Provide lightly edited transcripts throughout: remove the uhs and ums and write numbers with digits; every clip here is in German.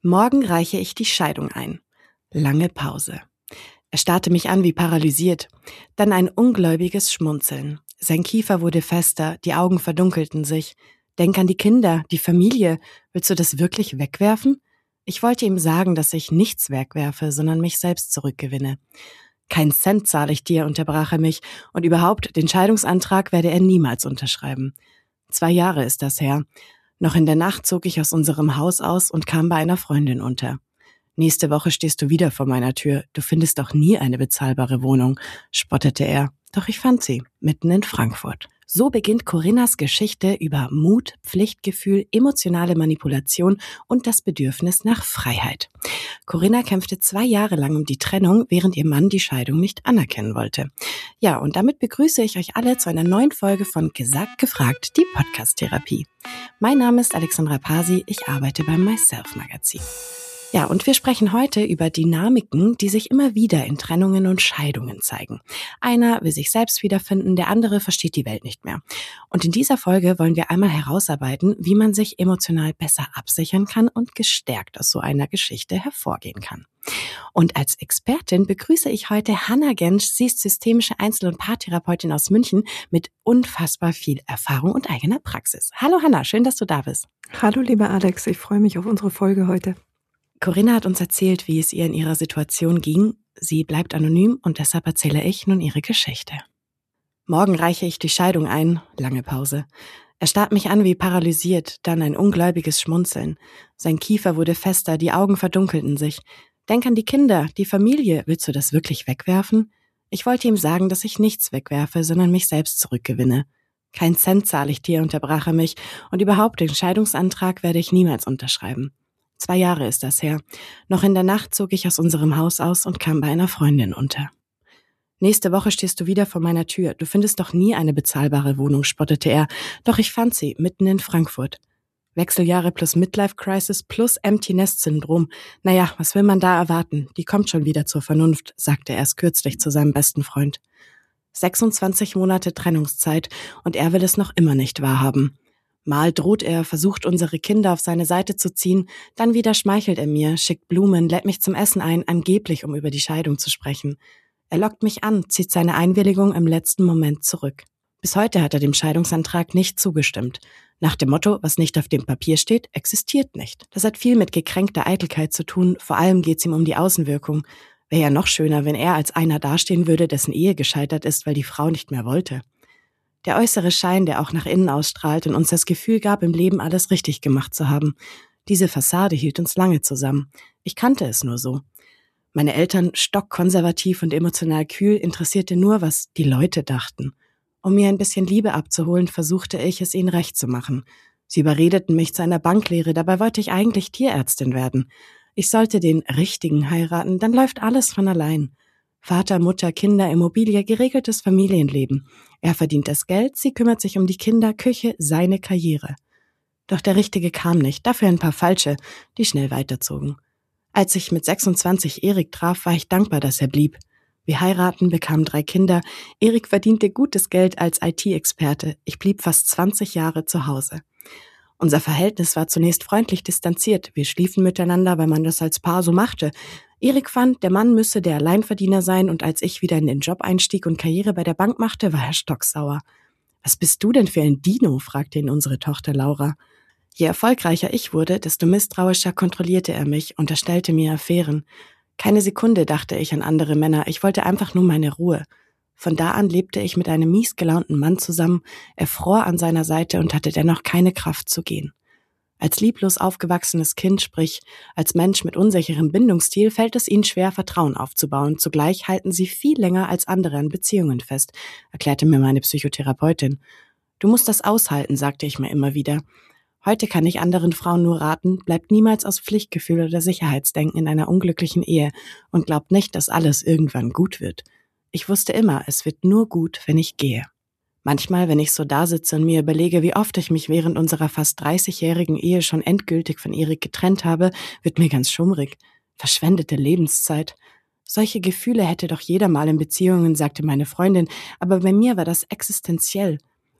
Morgen reiche ich die Scheidung ein. Lange Pause. Er starrte mich an wie paralysiert. Dann ein ungläubiges Schmunzeln. Sein Kiefer wurde fester, die Augen verdunkelten sich. Denk an die Kinder, die Familie. Willst du das wirklich wegwerfen? Ich wollte ihm sagen, dass ich nichts wegwerfe, sondern mich selbst zurückgewinne. Kein Cent zahle ich dir, unterbrach er mich. Und überhaupt, den Scheidungsantrag werde er niemals unterschreiben. 2 Jahre ist das her. Noch in der Nacht zog ich aus unserem Haus aus und kam bei einer Freundin unter. Nächste Woche stehst du wieder vor meiner Tür. Du findest doch nie eine bezahlbare Wohnung, spottete er. Doch ich fand sie, mitten in Frankfurt. So beginnt Corinnas Geschichte über Mut, Pflichtgefühl, emotionale Manipulation und das Bedürfnis nach Freiheit. Corinna kämpfte 2 Jahre lang um die Trennung, während ihr Mann die Scheidung nicht anerkennen wollte. Ja, und damit begrüße ich euch alle zu einer neuen Folge von Gesagt, Gefragt, die Podcast-Therapie. Mein Name ist Alexandra Pasi, ich arbeite beim Myself-Magazin. Ja, und wir sprechen heute über Dynamiken, die sich immer wieder in Trennungen und Scheidungen zeigen. Einer will sich selbst wiederfinden, der andere versteht die Welt nicht mehr. Und in dieser Folge wollen wir einmal herausarbeiten, wie man sich emotional besser absichern kann und gestärkt aus so einer Geschichte hervorgehen kann. Und als Expertin begrüße ich heute Hannah Gensch. Sie ist systemische Einzel- und Paartherapeutin aus München mit unfassbar viel Erfahrung und eigener Praxis. Hallo Hannah, schön, dass du da bist. Hallo lieber Alex, ich freue mich auf unsere Folge heute. Corinna hat uns erzählt, wie es ihr in ihrer Situation ging. Sie bleibt anonym und deshalb erzähle ich nun ihre Geschichte. Morgen reiche ich die Scheidung ein. Lange Pause. Er starrt mich an wie paralysiert, dann ein ungläubiges Schmunzeln. Sein Kiefer wurde fester, die Augen verdunkelten sich. Denk an die Kinder, die Familie. Willst du das wirklich wegwerfen? Ich wollte ihm sagen, dass ich nichts wegwerfe, sondern mich selbst zurückgewinne. Kein Cent zahle ich dir, unterbrach er mich. Und überhaupt, den Scheidungsantrag werde ich niemals unterschreiben. 2 Jahre ist das her. Noch in der Nacht zog ich aus unserem Haus aus und kam bei einer Freundin unter. Nächste Woche stehst du wieder vor meiner Tür. Du findest doch nie eine bezahlbare Wohnung, spottete er. Doch ich fand sie, mitten in Frankfurt. Wechseljahre plus Midlife-Crisis plus Empty-Nest-Syndrom. Naja, was will man da erwarten? Die kommt schon wieder zur Vernunft, sagte er erst kürzlich zu seinem besten Freund. 26 Monate Trennungszeit und er will es noch immer nicht wahrhaben. Mal droht er, versucht unsere Kinder auf seine Seite zu ziehen, dann wieder schmeichelt er mir, schickt Blumen, lädt mich zum Essen ein, angeblich um über die Scheidung zu sprechen. Er lockt mich an, zieht seine Einwilligung im letzten Moment zurück. Bis heute hat er dem Scheidungsantrag nicht zugestimmt. Nach dem Motto, was nicht auf dem Papier steht, existiert nicht. Das hat viel mit gekränkter Eitelkeit zu tun, vor allem geht's ihm um die Außenwirkung. Wäre ja noch schöner, wenn er als einer dastehen würde, dessen Ehe gescheitert ist, weil die Frau nicht mehr wollte. Der äußere Schein, der auch nach innen ausstrahlt und uns das Gefühl gab, im Leben alles richtig gemacht zu haben. Diese Fassade hielt uns lange zusammen. Ich kannte es nur so. Meine Eltern, stockkonservativ und emotional kühl, interessierte nur, was die Leute dachten. Um mir ein bisschen Liebe abzuholen, versuchte ich, es ihnen recht zu machen. Sie überredeten mich zu einer Banklehre, dabei wollte ich eigentlich Tierärztin werden. Ich sollte den Richtigen heiraten, dann läuft alles von allein. Vater, Mutter, Kinder, Immobilie, geregeltes Familienleben. Er verdient das Geld, sie kümmert sich um die Kinder, Küche, seine Karriere. Doch der Richtige kam nicht, dafür ein paar Falsche, die schnell weiterzogen. Als ich mit 26 Erik traf, war ich dankbar, dass er blieb. Wir heiraten, bekamen 3 Kinder. Erik verdiente gutes Geld als IT-Experte. Ich blieb fast 20 Jahre zu Hause. Unser Verhältnis war zunächst freundlich distanziert. Wir schliefen miteinander, weil man das als Paar so machte. Erik fand, der Mann müsse der Alleinverdiener sein und als ich wieder in den Job einstieg und Karriere bei der Bank machte, war er stocksauer. Was bist du denn für ein Dino? Fragte ihn unsere Tochter Laura. Je erfolgreicher ich wurde, desto misstrauischer kontrollierte er mich, unterstellte mir Affären. Keine Sekunde dachte ich an andere Männer, ich wollte einfach nur meine Ruhe. Von da an lebte ich mit einem mies gelaunten Mann zusammen, er fror an seiner Seite und hatte dennoch keine Kraft zu gehen. Als lieblos aufgewachsenes Kind, sprich als Mensch mit unsicherem Bindungsstil, fällt es ihnen schwer, Vertrauen aufzubauen. Zugleich halten sie viel länger als andere an Beziehungen fest, erklärte mir meine Psychotherapeutin. Du musst das aushalten, sagte ich mir immer wieder. Heute kann ich anderen Frauen nur raten, bleibt niemals aus Pflichtgefühl oder Sicherheitsdenken in einer unglücklichen Ehe und glaubt nicht, dass alles irgendwann gut wird. Ich wusste immer, es wird nur gut, wenn ich gehe. Manchmal, wenn ich so da sitze und mir überlege, wie oft ich mich während unserer fast 30-jährigen Ehe schon endgültig von Erik getrennt habe, wird mir ganz schummrig. Verschwendete Lebenszeit. Solche Gefühle hätte doch jeder mal in Beziehungen, sagte meine Freundin, aber bei mir war das existenziell.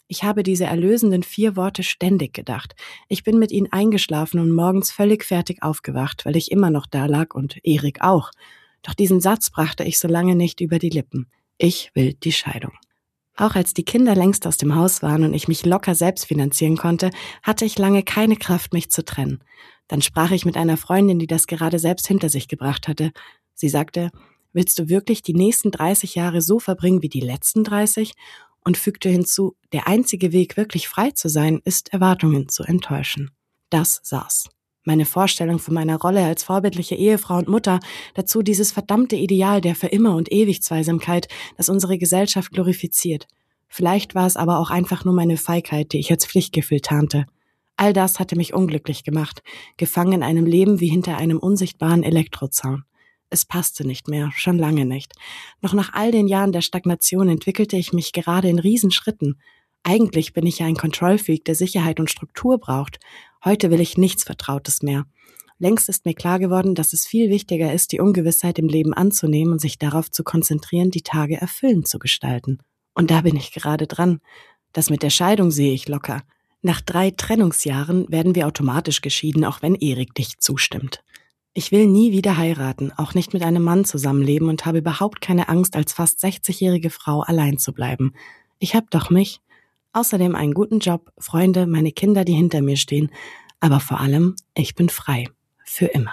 Ich habe diese erlösenden 4 Worte ständig gedacht. Ich bin mit ihnen eingeschlafen und morgens völlig fertig aufgewacht, weil ich immer noch da lag und Erik auch. Doch diesen Satz brachte ich so lange nicht über die Lippen. Ich will die Scheidung. Auch als die Kinder längst aus dem Haus waren und ich mich locker selbst finanzieren konnte, hatte ich lange keine Kraft, mich zu trennen. Dann sprach ich mit einer Freundin, die das gerade selbst hinter sich gebracht hatte. Sie sagte, willst du wirklich die nächsten 30 Jahre so verbringen wie die letzten 30? Und fügte hinzu, der einzige Weg, wirklich frei zu sein, ist, Erwartungen zu enttäuschen. Das saß. Meine Vorstellung von meiner Rolle als vorbildliche Ehefrau und Mutter, dazu dieses verdammte Ideal der für immer und ewig Zweisamkeit, das unsere Gesellschaft glorifiziert. Vielleicht war es aber auch einfach nur meine Feigheit, die ich als Pflichtgefühl tarnte. All das hatte mich unglücklich gemacht, gefangen in einem Leben wie hinter einem unsichtbaren Elektrozaun. Es passte nicht mehr, schon lange nicht. Noch nach all den Jahren der Stagnation entwickelte ich mich gerade in Riesenschritten. Eigentlich bin ich ja ein Control-Freak, der Sicherheit und Struktur braucht. Heute will ich nichts Vertrautes mehr. Längst ist mir klar geworden, dass es viel wichtiger ist, die Ungewissheit im Leben anzunehmen und sich darauf zu konzentrieren, die Tage erfüllend zu gestalten. Und da bin ich gerade dran. Das mit der Scheidung sehe ich locker. Nach 3 Trennungsjahren werden wir automatisch geschieden, auch wenn Erik nicht zustimmt. Ich will nie wieder heiraten, auch nicht mit einem Mann zusammenleben und habe überhaupt keine Angst, als fast 60-jährige Frau allein zu bleiben. Ich habe doch mich. Außerdem einen guten Job, Freunde, meine Kinder, die hinter mir stehen. Aber vor allem, ich bin frei. Für immer.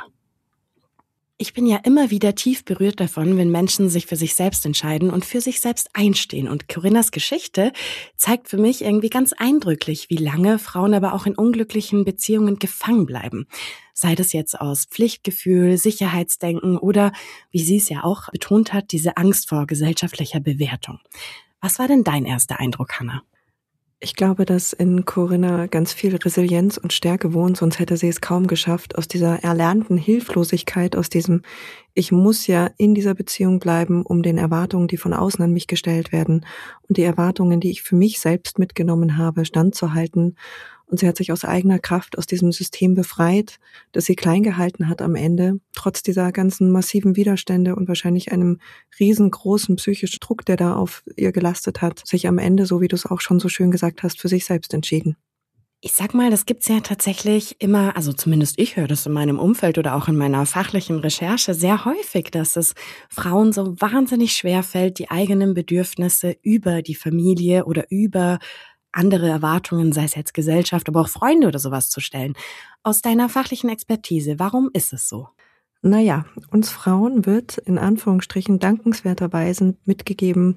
Ich bin ja immer wieder tief berührt davon, wenn Menschen sich für sich selbst entscheiden und für sich selbst einstehen. Und Corinnas Geschichte zeigt für mich irgendwie ganz eindrücklich, wie lange Frauen aber auch in unglücklichen Beziehungen gefangen bleiben. Sei das jetzt aus Pflichtgefühl, Sicherheitsdenken oder, wie sie es ja auch betont hat, diese Angst vor gesellschaftlicher Bewertung. Was war denn dein erster Eindruck, Hannah? Ich glaube, dass in Corinna ganz viel Resilienz und Stärke wohnt, sonst hätte sie es kaum geschafft, aus dieser erlernten Hilflosigkeit, aus diesem ich muss ja in dieser Beziehung bleiben, um den Erwartungen, die von außen an mich gestellt werden und die Erwartungen, die ich für mich selbst mitgenommen habe, standzuhalten. Und sie hat sich aus eigener Kraft aus diesem System befreit, das sie klein gehalten hat am Ende, trotz dieser ganzen massiven Widerstände und wahrscheinlich einem riesengroßen psychischen Druck, der da auf ihr gelastet hat, sich am Ende, so wie du es auch schon so schön gesagt hast, für sich selbst entschieden. Ich sag mal, das gibt's ja tatsächlich immer, also zumindest ich höre das in meinem Umfeld oder auch in meiner fachlichen Recherche sehr häufig, dass es Frauen so wahnsinnig schwer fällt, die eigenen Bedürfnisse über die Familie oder über andere Erwartungen, sei es jetzt Gesellschaft, aber auch Freunde oder sowas zu stellen. Aus deiner fachlichen Expertise, warum ist es so? Naja, uns Frauen wird in Anführungsstrichen dankenswerterweise mitgegeben,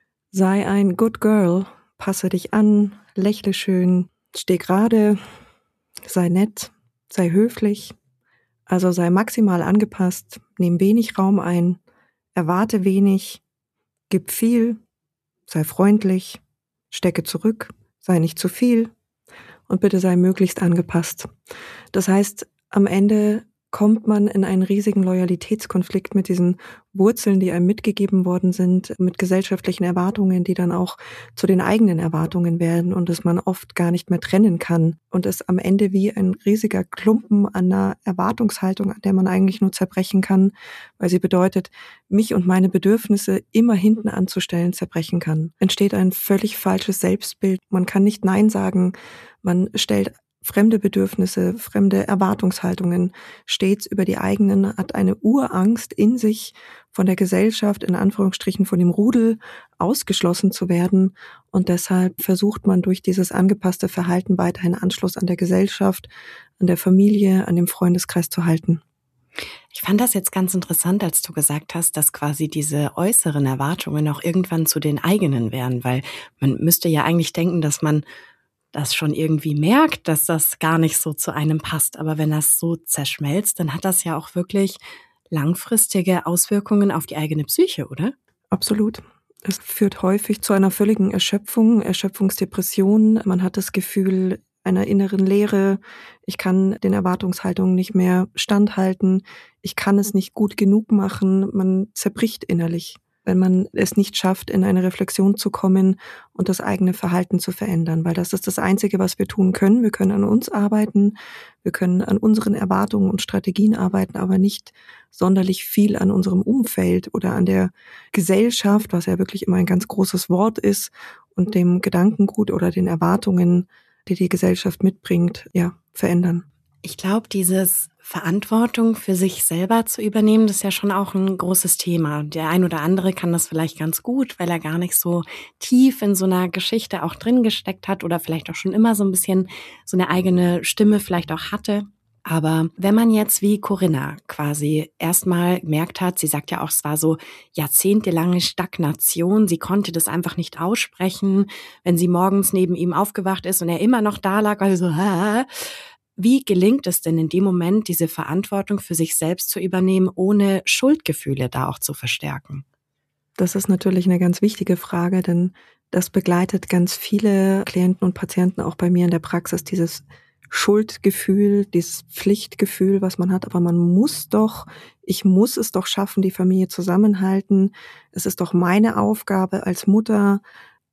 sei ein good girl, passe dich an, lächle schön, steh gerade, sei nett, sei höflich, also sei maximal angepasst, nimm wenig Raum ein, erwarte wenig, gib viel, sei freundlich, stecke zurück, sei nicht zu viel und bitte sei möglichst angepasst. Das heißt, am Ende kommt man in einen riesigen Loyalitätskonflikt mit diesen Wurzeln, die einem mitgegeben worden sind, mit gesellschaftlichen Erwartungen, die dann auch zu den eigenen Erwartungen werden und dass man oft gar nicht mehr trennen kann und es am Ende wie ein riesiger Klumpen an einer Erwartungshaltung, an der man eigentlich nur zerbrechen kann, weil sie bedeutet, mich und meine Bedürfnisse immer hinten anzustellen, zerbrechen kann. Entsteht ein völlig falsches Selbstbild. Man kann nicht Nein sagen. Man stellt fremde Bedürfnisse, fremde Erwartungshaltungen stets über die eigenen, hat eine Urangst in sich, von der Gesellschaft, in Anführungsstrichen von dem Rudel, ausgeschlossen zu werden. Und deshalb versucht man durch dieses angepasste Verhalten weiterhin Anschluss an der Gesellschaft, an der Familie, an dem Freundeskreis zu halten. Ich fand das jetzt ganz interessant, als du gesagt hast, dass quasi diese äußeren Erwartungen auch irgendwann zu den eigenen wären, weil man müsste ja eigentlich denken, dass man das schon irgendwie merkt, dass das gar nicht so zu einem passt. Aber wenn das so zerschmelzt, dann hat das ja auch wirklich langfristige Auswirkungen auf die eigene Psyche, oder? Absolut. Es führt häufig zu einer völligen Erschöpfung, Erschöpfungsdepression. Man hat das Gefühl einer inneren Leere. Ich kann den Erwartungshaltungen nicht mehr standhalten. Ich kann es nicht gut genug machen. Man zerbricht innerlich. wenn man es nicht schafft, in eine Reflexion zu kommen und das eigene Verhalten zu verändern. Weil das ist das Einzige, was wir tun können. Wir können an uns arbeiten, wir können an unseren Erwartungen und Strategien arbeiten, aber nicht sonderlich viel an unserem Umfeld oder an der Gesellschaft, was ja wirklich immer ein ganz großes Wort ist, und dem Gedankengut oder den Erwartungen, die die Gesellschaft mitbringt, ja, verändern. Ich glaube, dieses Verantwortung für sich selber zu übernehmen, das ist ja schon auch ein großes Thema. Der ein oder andere kann das vielleicht ganz gut, weil er gar nicht so tief in so einer Geschichte auch drin gesteckt hat oder vielleicht auch schon immer so ein bisschen so eine eigene Stimme vielleicht auch hatte. Aber wenn man jetzt wie Corinna quasi erstmal gemerkt hat, sie sagt ja auch, es war so jahrzehntelange Stagnation, sie konnte das einfach nicht aussprechen, wenn sie morgens neben ihm aufgewacht ist und er immer noch da lag, also so, wie gelingt es denn in dem Moment, diese Verantwortung für sich selbst zu übernehmen, ohne Schuldgefühle da auch zu verstärken? Das ist natürlich eine ganz wichtige Frage, denn das begleitet ganz viele Klienten und Patienten auch bei mir in der Praxis, dieses Schuldgefühl, dieses Pflichtgefühl, was man hat, aber ich muss es doch schaffen, die Familie zusammenhalten. Es ist doch meine Aufgabe als Mutter,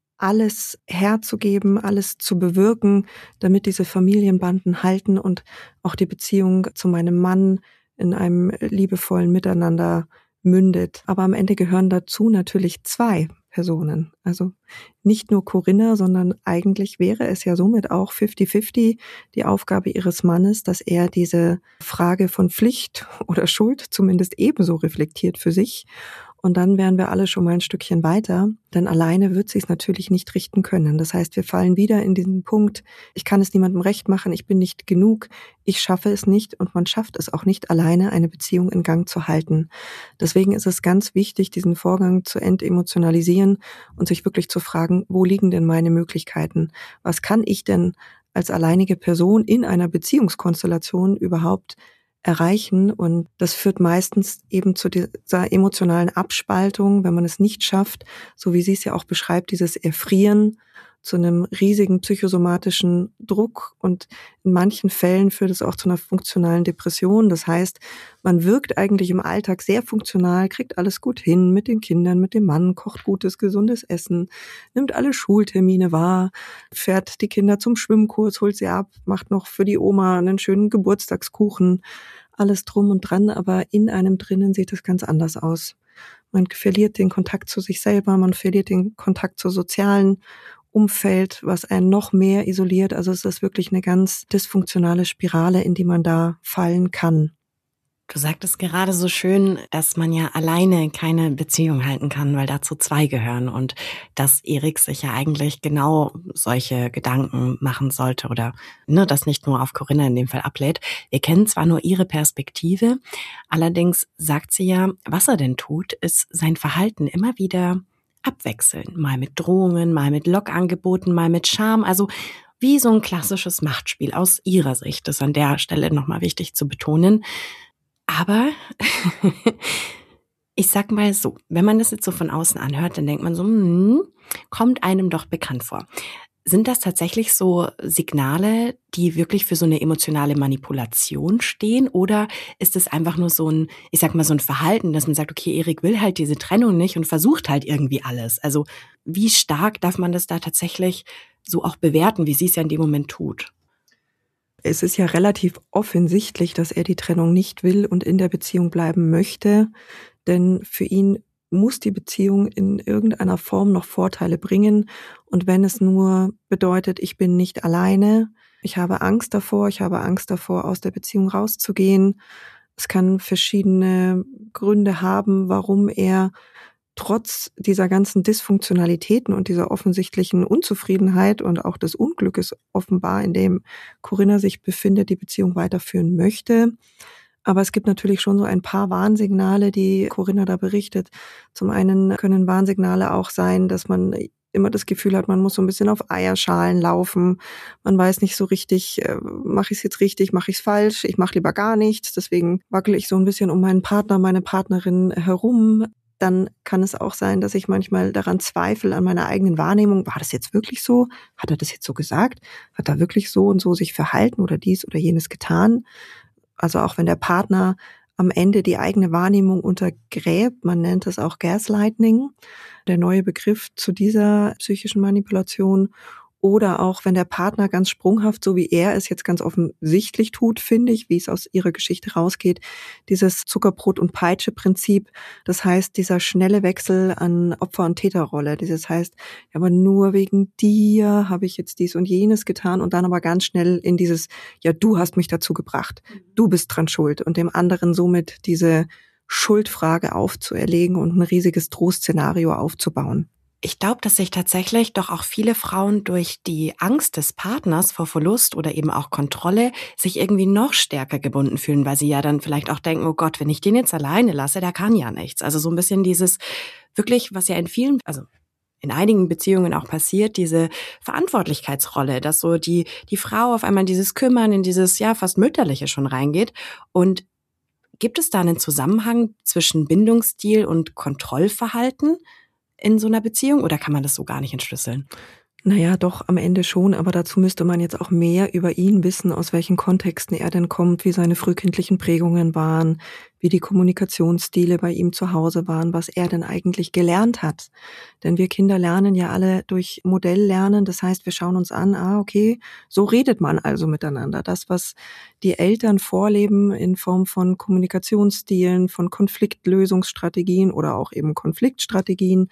alles herzugeben, alles zu bewirken, damit diese Familienbanden halten und auch die Beziehung zu meinem Mann in einem liebevollen Miteinander mündet. Aber am Ende gehören dazu natürlich 2 Personen. Also nicht nur Corinna, sondern eigentlich wäre es ja somit auch 50-50 die Aufgabe ihres Mannes, dass er diese Frage von Pflicht oder Schuld zumindest ebenso reflektiert für sich. Und dann wären wir alle schon mal ein Stückchen weiter, denn alleine wird sie es natürlich nicht richten können. Das heißt, wir fallen wieder in diesen Punkt, ich kann es niemandem recht machen, ich bin nicht genug, ich schaffe es nicht und man schafft es auch nicht alleine, eine Beziehung in Gang zu halten. Deswegen ist es ganz wichtig, diesen Vorgang zu entemotionalisieren und sich wirklich zu fragen, wo liegen denn meine Möglichkeiten? Was kann ich denn als alleinige Person in einer Beziehungskonstellation überhaupt erreichen? Und das führt meistens eben zu dieser emotionalen Abspaltung, wenn man es nicht schafft, so wie sie es ja auch beschreibt, dieses Erfrieren, zu einem riesigen psychosomatischen Druck, und in manchen Fällen führt es auch zu einer funktionalen Depression. Das heißt, man wirkt eigentlich im Alltag sehr funktional, kriegt alles gut hin mit den Kindern, mit dem Mann, kocht gutes, gesundes Essen, nimmt alle Schultermine wahr, fährt die Kinder zum Schwimmkurs, holt sie ab, macht noch für die Oma einen schönen Geburtstagskuchen, alles drum und dran, aber in einem drinnen sieht es ganz anders aus. Man verliert den Kontakt zu sich selber, man verliert den Kontakt zur sozialen Umfeld, was einen noch mehr isoliert. Also es ist wirklich eine ganz dysfunktionale Spirale, in die man da fallen kann. Du sagtest gerade so schön, dass man ja alleine keine Beziehung halten kann, weil dazu 2 gehören und dass Erik sich ja eigentlich genau solche Gedanken machen sollte oder das nicht nur auf Corinna in dem Fall ablädt. Wir kennen zwar nur ihre Perspektive, allerdings sagt sie ja, was er denn tut, ist sein Verhalten immer wieder abwechseln. Mal mit Drohungen, mal mit Lockangeboten, mal mit Scham, also wie so ein klassisches Machtspiel aus ihrer Sicht. Das ist an der Stelle nochmal wichtig zu betonen. Aber ich sag mal so, wenn man das jetzt so von außen anhört, dann denkt man so, kommt einem doch bekannt vor. Sind das tatsächlich so Signale, die wirklich für so eine emotionale Manipulation stehen? Oder ist es einfach nur so ein, ich sag mal, so ein Verhalten, dass man sagt, okay, Erik will halt diese Trennung nicht und versucht halt irgendwie alles. Also wie stark darf man das da tatsächlich so auch bewerten, wie sie es ja in dem Moment tut? Es ist ja relativ offensichtlich, dass er die Trennung nicht will und in der Beziehung bleiben möchte, denn für ihn muss die Beziehung in irgendeiner Form noch Vorteile bringen, und wenn es nur bedeutet, ich bin nicht alleine, ich habe Angst davor, aus der Beziehung rauszugehen. Es kann verschiedene Gründe haben, warum er trotz dieser ganzen Dysfunktionalitäten und dieser offensichtlichen Unzufriedenheit und auch des Unglückes offenbar, in dem Corinna sich befindet, die Beziehung weiterführen möchte. Aber es gibt natürlich schon so ein paar Warnsignale, die Corinna da berichtet. Zum einen können Warnsignale auch sein, dass man immer das Gefühl hat, man muss so ein bisschen auf Eierschalen laufen. Man weiß nicht so richtig, mache ich es jetzt richtig, mache ich es falsch, ich mache lieber gar nichts. Deswegen wackele ich so ein bisschen um meinen Partner, meine Partnerin herum. Dann kann es auch sein, dass ich manchmal daran zweifle, an meiner eigenen Wahrnehmung. War das jetzt wirklich so? Hat er das jetzt so gesagt? Hat er wirklich so und so sich verhalten oder dies oder jenes getan? Also auch wenn der Partner am Ende die eigene Wahrnehmung untergräbt. Man nennt es auch Gaslighting, der neue Begriff zu dieser psychischen Manipulation. Oder auch, wenn der Partner ganz sprunghaft, so wie er es jetzt ganz offensichtlich tut, finde ich, wie es aus ihrer Geschichte rausgeht, dieses Zuckerbrot- und Peitsche-Prinzip. Das heißt, dieser schnelle Wechsel an Opfer- und Täterrolle. Dieses heißt, aber nur wegen dir habe ich jetzt dies und jenes getan und dann aber ganz schnell in dieses, ja, du hast mich dazu gebracht. Du bist dran schuld und dem anderen somit diese Schuldfrage aufzuerlegen und ein riesiges Drohszenario aufzubauen. Ich glaube, dass sich tatsächlich doch auch viele Frauen durch die Angst des Partners vor Verlust oder eben auch Kontrolle sich irgendwie noch stärker gebunden fühlen, weil sie ja dann vielleicht auch denken, oh Gott, wenn ich den jetzt alleine lasse, der kann ja nichts. Also so ein bisschen dieses wirklich, was ja in einigen Beziehungen auch passiert, diese Verantwortlichkeitsrolle, dass so die Frau auf einmal in dieses Kümmern, in dieses ja fast Mütterliche schon reingeht. Und gibt es da einen Zusammenhang zwischen Bindungsstil und Kontrollverhalten in so einer Beziehung oder kann man das so gar nicht entschlüsseln? Naja, doch, am Ende schon, aber dazu müsste man jetzt auch mehr über ihn wissen, aus welchen Kontexten er denn kommt, wie seine frühkindlichen Prägungen waren, wie die Kommunikationsstile bei ihm zu Hause waren, was er denn eigentlich gelernt hat. Denn wir Kinder lernen ja alle durch Modelllernen, das heißt, wir schauen uns an, okay, so redet man also miteinander. Das, was die Eltern vorleben in Form von Kommunikationsstilen, von Konfliktlösungsstrategien oder auch eben Konfliktstrategien,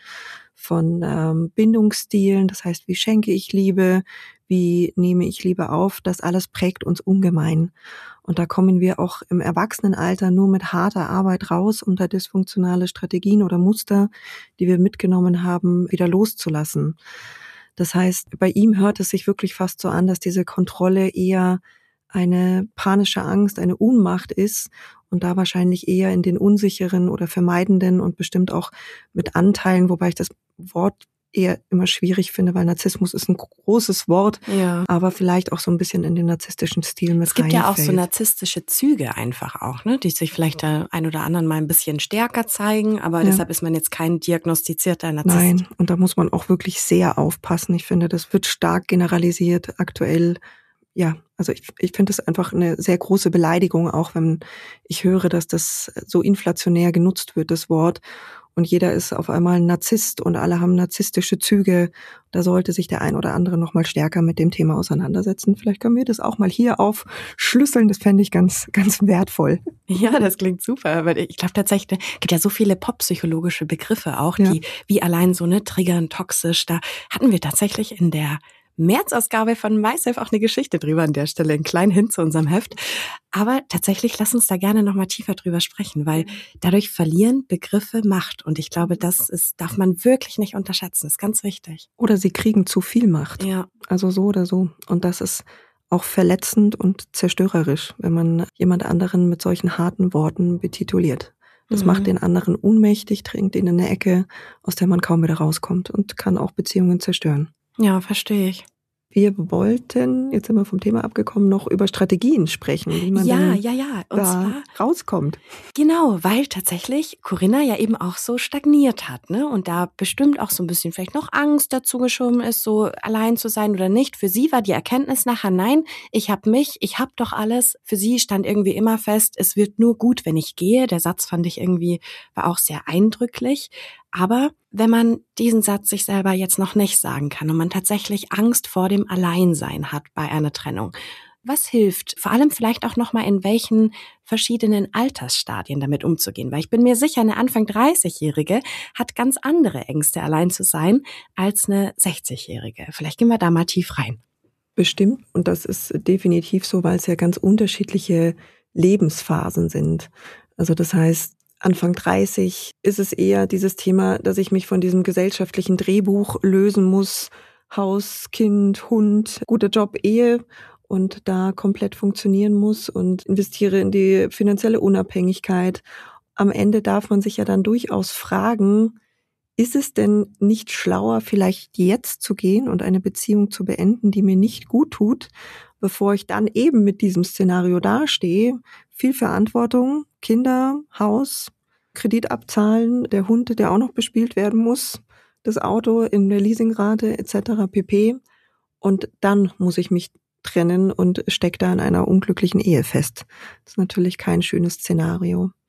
von Bindungsstilen, das heißt, wie schenke ich Liebe, wie nehme ich Liebe auf, das alles prägt uns ungemein. Und da kommen wir auch im Erwachsenenalter nur mit harter Arbeit raus, um da dysfunktionale Strategien oder Muster, die wir mitgenommen haben, wieder loszulassen. Das heißt, bei ihm hört es sich wirklich fast so an, dass diese Kontrolle eher eine panische Angst, eine Ohnmacht ist und da wahrscheinlich eher in den unsicheren oder vermeidenden und bestimmt auch mit Anteilen, wobei ich das Wort eher immer schwierig finde, weil Narzissmus ist ein großes Wort, Ja. aber vielleicht auch so ein bisschen in den narzisstischen Stil mit Es gibt ja auch so reinfällt. narzisstische Züge einfach auch, ne, die sich vielleicht der ein oder anderen mal ein bisschen stärker zeigen, aber Ja. deshalb ist man jetzt kein diagnostizierter Narzisst. Nein, und da muss man auch wirklich sehr aufpassen. Ich finde, das wird stark generalisiert aktuell. Ja, also ich finde es einfach eine sehr große Beleidigung, auch wenn ich höre, dass das so inflationär genutzt wird, das Wort. Und jeder ist auf einmal ein Narzisst und alle haben narzisstische Züge. Da sollte sich der ein oder andere noch mal stärker mit dem Thema auseinandersetzen. Vielleicht können wir das auch mal hier aufschlüsseln. Das fände ich ganz, ganz wertvoll. Ja, das klingt super, weil ich glaube tatsächlich, es gibt ja so viele poppsychologische Begriffe auch, Ja. die wie allein so eine triggern, toxisch. Da hatten wir tatsächlich in der März-Ausgabe von MySafe auch eine Geschichte drüber an der Stelle, einen kleinen Hin zu unserem Heft. Aber tatsächlich, lass uns da gerne nochmal tiefer drüber sprechen, weil dadurch verlieren Begriffe Macht. Und ich glaube, darf man wirklich nicht unterschätzen. Das ist ganz wichtig. Oder sie kriegen zu viel Macht. Ja. Also so oder so. Und das ist auch verletzend und zerstörerisch, wenn man jemand anderen mit solchen harten Worten betituliert. Das macht den anderen ohnmächtig, drängt ihn in eine Ecke, aus der man kaum wieder rauskommt und kann auch Beziehungen zerstören. Ja, verstehe ich. Wir wollten, jetzt sind wir vom Thema abgekommen, noch über Strategien sprechen, wie man Ja. da Und zwar rauskommt. genau, weil tatsächlich Corinna ja eben auch so stagniert hat, ne? Und da bestimmt auch so ein bisschen vielleicht noch Angst dazu geschoben ist, so allein zu sein oder nicht. Für sie war die Erkenntnis nachher, nein, ich habe doch alles. Für sie stand irgendwie immer fest, es wird nur gut, wenn ich gehe. Der Satz fand ich irgendwie, war auch sehr eindrücklich. Aber wenn man diesen Satz sich selber jetzt noch nicht sagen kann und man tatsächlich Angst vor dem Alleinsein hat bei einer Trennung, was hilft? Vor allem vielleicht auch nochmal in welchen verschiedenen Altersstadien damit umzugehen. Weil ich bin mir sicher, eine Anfang 30-Jährige hat ganz andere Ängste, allein zu sein, als eine 60-Jährige. Vielleicht gehen wir da mal tief rein. Bestimmt. Und das ist definitiv so, weil es ja ganz unterschiedliche Lebensphasen sind. Also das heißt, Anfang 30 ist es eher dieses Thema, dass ich mich von diesem gesellschaftlichen Drehbuch lösen muss. Haus, Kind, Hund, guter Job, Ehe und da komplett funktionieren muss und investiere in die finanzielle Unabhängigkeit. Am Ende darf man sich ja dann durchaus fragen, ist es denn nicht schlauer, vielleicht jetzt zu gehen und eine Beziehung zu beenden, die mir nicht gut tut, bevor ich dann eben mit diesem Szenario dastehe? Viel Verantwortung, Kinder, Haus, Kredit abzahlen, der Hund, der auch noch bespielt werden muss, das Auto in der Leasingrate etc. pp. Und dann muss ich mich trennen und stecke da in einer unglücklichen Ehe fest. Das ist natürlich kein schönes Szenario.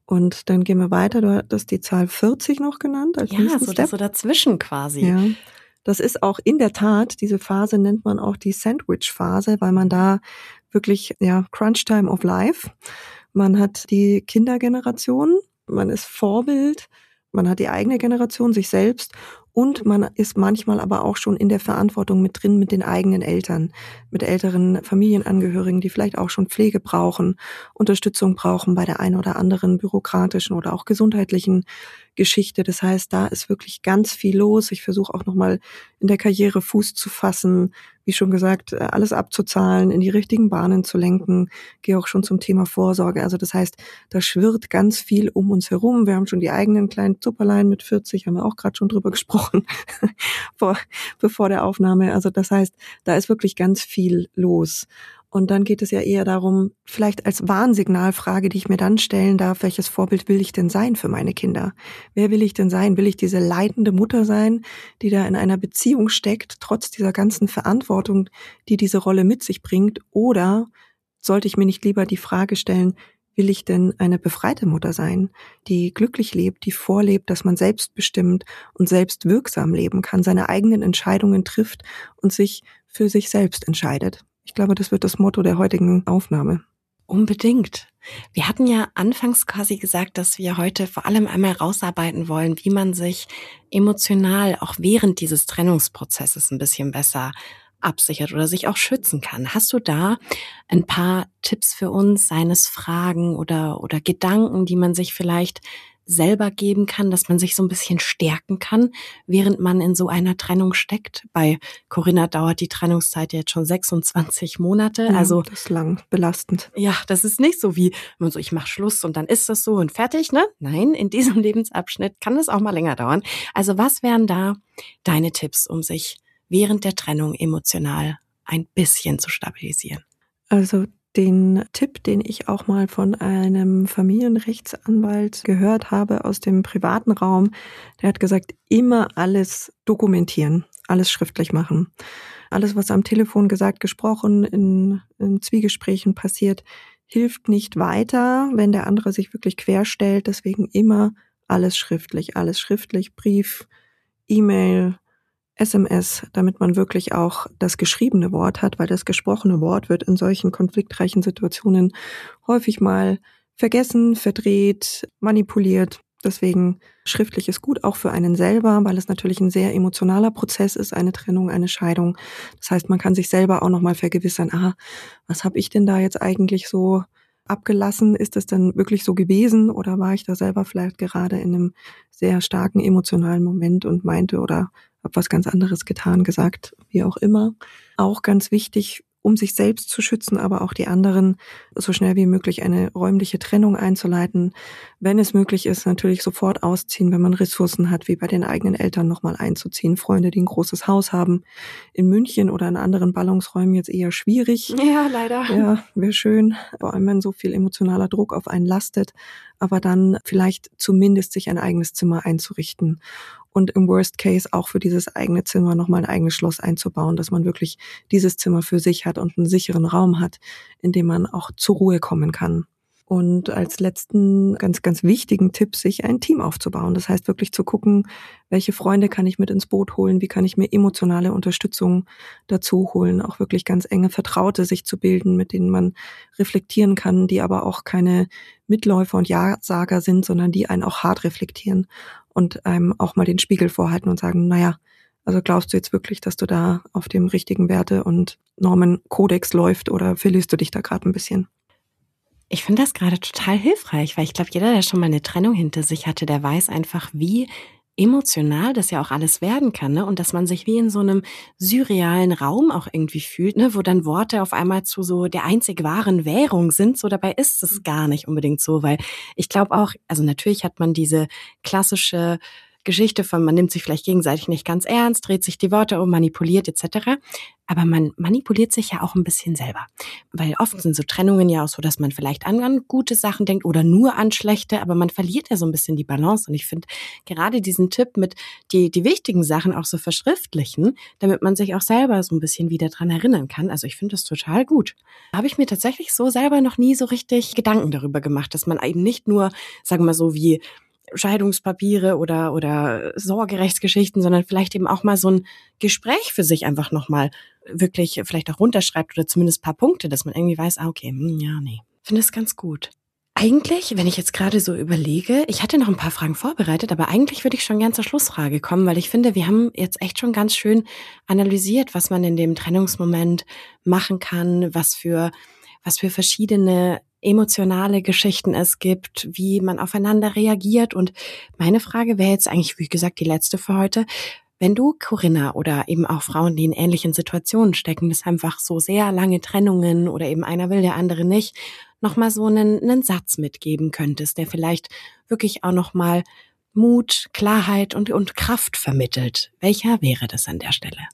Und dann gehen wir weiter. Du hattest die Zahl 40 noch genannt als nächsten Step. So dazwischen quasi. Ja. Das ist auch in der Tat, diese Phase nennt man auch die Sandwich-Phase, weil man da wirklich, Crunch Time of Life. Man hat die Kindergeneration, man ist Vorbild, man hat die eigene Generation, sich selbst, und man ist manchmal aber auch schon in der Verantwortung mit drin mit den eigenen Eltern, mit älteren Familienangehörigen, die vielleicht auch schon Pflege brauchen, Unterstützung brauchen bei der einen oder anderen bürokratischen oder auch gesundheitlichen Geschichte. Das heißt, da ist wirklich ganz viel los. Ich versuche auch nochmal in der Karriere Fuß zu fassen, wie schon gesagt, alles abzuzahlen, in die richtigen Bahnen zu lenken. Gehe auch schon zum Thema Vorsorge. Also das heißt, da schwirrt ganz viel um uns herum. Wir haben schon die eigenen kleinen Zupperlein mit 40, haben wir auch gerade schon drüber gesprochen, bevor der Aufnahme. Also das heißt, da ist wirklich ganz viel los. Und dann geht es ja eher darum, vielleicht als Warnsignalfrage, die ich mir dann stellen darf, welches Vorbild will ich denn sein für meine Kinder? Wer will ich denn sein? Will ich diese leidende Mutter sein, die da in einer Beziehung steckt, trotz dieser ganzen Verantwortung, die diese Rolle mit sich bringt? Oder sollte ich mir nicht lieber die Frage stellen, will ich denn eine befreite Mutter sein, die glücklich lebt, die vorlebt, dass man selbstbestimmt und selbstwirksam leben kann, seine eigenen Entscheidungen trifft und sich für sich selbst entscheidet? Ich glaube, das wird das Motto der heutigen Aufnahme. Unbedingt. Wir hatten ja anfangs quasi gesagt, dass wir heute vor allem einmal rausarbeiten wollen, wie man sich emotional auch während dieses Trennungsprozesses ein bisschen besser absichert oder sich auch schützen kann. Hast du da ein paar Tipps für uns, seien es Fragen oder Gedanken, die man sich vielleicht selber geben kann, dass man sich so ein bisschen stärken kann, während man in so einer Trennung steckt? Bei Corinna dauert die Trennungszeit jetzt schon 26 Monate. Ja, also das ist lang, belastend. Ja, das ist nicht so wie, man so, ich mache Schluss und dann ist das so und fertig, ne? Nein, in diesem Lebensabschnitt kann es auch mal länger dauern. Also was wären da deine Tipps, um sich während der Trennung emotional ein bisschen zu stabilisieren? Also den Tipp, den ich auch mal von einem Familienrechtsanwalt gehört habe aus dem privaten Raum, der hat gesagt, immer alles dokumentieren, alles schriftlich machen. Alles, was am Telefon gesagt, gesprochen, in Zwiegesprächen passiert, hilft nicht weiter, wenn der andere sich wirklich querstellt. Deswegen immer alles schriftlich, Brief, E-Mail, SMS, damit man wirklich auch das geschriebene Wort hat, weil das gesprochene Wort wird in solchen konfliktreichen Situationen häufig mal vergessen, verdreht, manipuliert. Deswegen schriftlich ist gut, auch für einen selber, weil es natürlich ein sehr emotionaler Prozess ist, eine Trennung, eine Scheidung. Das heißt, man kann sich selber auch nochmal vergewissern, was habe ich denn da jetzt eigentlich so abgelassen? Ist das denn wirklich so gewesen oder war ich da selber vielleicht gerade in einem sehr starken emotionalen Moment und meinte oder habe was ganz anderes getan, gesagt, wie auch immer. Auch ganz wichtig, um sich selbst zu schützen, aber auch die anderen, so schnell wie möglich eine räumliche Trennung einzuleiten. Wenn es möglich ist, natürlich sofort ausziehen, wenn man Ressourcen hat, wie bei den eigenen Eltern nochmal einzuziehen. Freunde, die ein großes Haus haben, in München oder in anderen Ballungsräumen jetzt eher schwierig. Ja, leider. Ja, wäre schön, vor allem wenn so viel emotionaler Druck auf einen lastet, aber dann vielleicht zumindest sich ein eigenes Zimmer einzurichten. Und im Worst Case auch für dieses eigene Zimmer nochmal ein eigenes Schloss einzubauen, dass man wirklich dieses Zimmer für sich hat und einen sicheren Raum hat, in dem man auch zur Ruhe kommen kann. Und als letzten ganz, ganz wichtigen Tipp, sich ein Team aufzubauen. Das heißt wirklich zu gucken, welche Freunde kann ich mit ins Boot holen, wie kann ich mir emotionale Unterstützung dazu holen, auch wirklich ganz enge Vertraute sich zu bilden, mit denen man reflektieren kann, die aber auch keine Mitläufer und Ja-Sager sind, sondern die einen auch hart reflektieren und einem auch mal den Spiegel vorhalten und sagen, also glaubst du jetzt wirklich, dass du da auf dem richtigen Werte- und Normenkodex läuft oder verlierst du dich da gerade ein bisschen? Ich finde das gerade total hilfreich, weil ich glaube, jeder, der schon mal eine Trennung hinter sich hatte, der weiß einfach, wie emotional das ja auch alles werden kann, ne? Und dass man sich wie in so einem surrealen Raum auch irgendwie fühlt, ne? Wo dann Worte auf einmal zu so der einzig wahren Währung sind. So dabei ist es gar nicht unbedingt so, weil ich glaube auch, also natürlich hat man diese klassische Geschichte von, man nimmt sich vielleicht gegenseitig nicht ganz ernst, dreht sich die Worte um, manipuliert etc. Aber man manipuliert sich ja auch ein bisschen selber. Weil oft sind so Trennungen ja auch so, dass man vielleicht an gute Sachen denkt oder nur an schlechte, aber man verliert ja so ein bisschen die Balance. Und ich finde gerade diesen Tipp mit die wichtigen Sachen auch so verschriftlichen, damit man sich auch selber so ein bisschen wieder dran erinnern kann. Also ich finde das total gut. Da habe ich mir tatsächlich so selber noch nie so richtig Gedanken darüber gemacht, dass man eben nicht nur, sagen wir mal so wie Scheidungspapiere oder Sorgerechtsgeschichten, sondern vielleicht eben auch mal so ein Gespräch für sich einfach nochmal wirklich vielleicht auch runterschreibt oder zumindest ein paar Punkte, dass man irgendwie weiß, okay, ja, nee. Finde es ganz gut. Eigentlich, wenn ich jetzt gerade so überlege, ich hatte noch ein paar Fragen vorbereitet, aber eigentlich würde ich schon gern zur Schlussfrage kommen, weil ich finde, wir haben jetzt echt schon ganz schön analysiert, was man in dem Trennungsmoment machen kann, was für verschiedene emotionale Geschichten es gibt, wie man aufeinander reagiert. Und meine Frage wäre jetzt eigentlich, wie gesagt, die letzte für heute. Wenn du Corinna oder eben auch Frauen, die in ähnlichen Situationen stecken, das einfach so sehr lange Trennungen oder eben einer will, der andere nicht, nochmal so einen Satz mitgeben könntest, der vielleicht wirklich auch nochmal Mut, Klarheit und Kraft vermittelt. Welcher wäre das an der Stelle?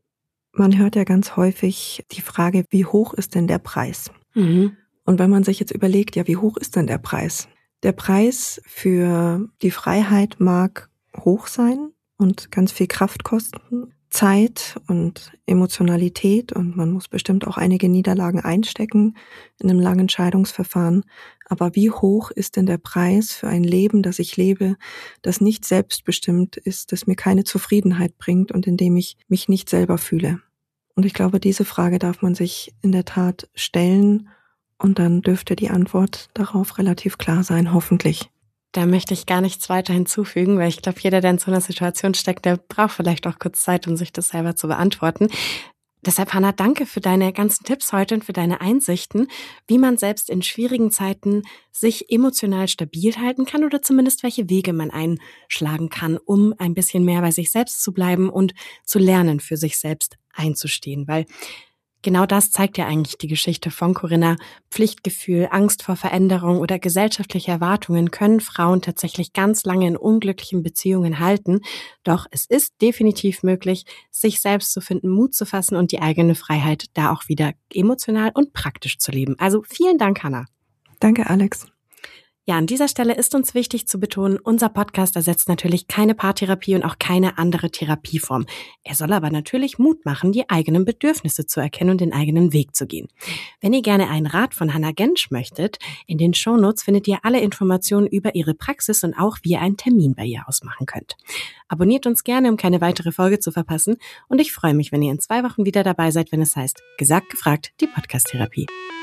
Man hört ja ganz häufig die Frage, wie hoch ist denn der Preis? Mhm. Und wenn man sich jetzt überlegt, ja, wie hoch ist denn der Preis? Der Preis für die Freiheit mag hoch sein und ganz viel Kraft kosten, Zeit und Emotionalität, und man muss bestimmt auch einige Niederlagen einstecken in einem langen Scheidungsverfahren. Aber wie hoch ist denn der Preis für ein Leben, das ich lebe, das nicht selbstbestimmt ist, das mir keine Zufriedenheit bringt und in dem ich mich nicht selber fühle? Und ich glaube, diese Frage darf man sich in der Tat stellen, und dann dürfte die Antwort darauf relativ klar sein, hoffentlich. Da möchte ich gar nichts weiter hinzufügen, weil ich glaube, jeder, der in so einer Situation steckt, der braucht vielleicht auch kurz Zeit, um sich das selber zu beantworten. Deshalb, Hannah, danke für deine ganzen Tipps heute und für deine Einsichten, wie man selbst in schwierigen Zeiten sich emotional stabil halten kann oder zumindest welche Wege man einschlagen kann, um ein bisschen mehr bei sich selbst zu bleiben und zu lernen, für sich selbst einzustehen. Weil genau das zeigt ja eigentlich die Geschichte von Corinna. Pflichtgefühl, Angst vor Veränderung oder gesellschaftliche Erwartungen können Frauen tatsächlich ganz lange in unglücklichen Beziehungen halten. Doch es ist definitiv möglich, sich selbst zu finden, Mut zu fassen und die eigene Freiheit da auch wieder emotional und praktisch zu leben. Also vielen Dank, Hannah. Danke, Alex. Ja, an dieser Stelle ist uns wichtig zu betonen, unser Podcast ersetzt natürlich keine Paartherapie und auch keine andere Therapieform. Er soll aber natürlich Mut machen, die eigenen Bedürfnisse zu erkennen und den eigenen Weg zu gehen. Wenn ihr gerne einen Rat von Hannah Gensch möchtet, in den Shownotes findet ihr alle Informationen über ihre Praxis und auch, wie ihr einen Termin bei ihr ausmachen könnt. Abonniert uns gerne, um keine weitere Folge zu verpassen, und ich freue mich, wenn ihr in 2 Wochen wieder dabei seid, wenn es heißt Gesagt, gefragt, die Podcast-Therapie.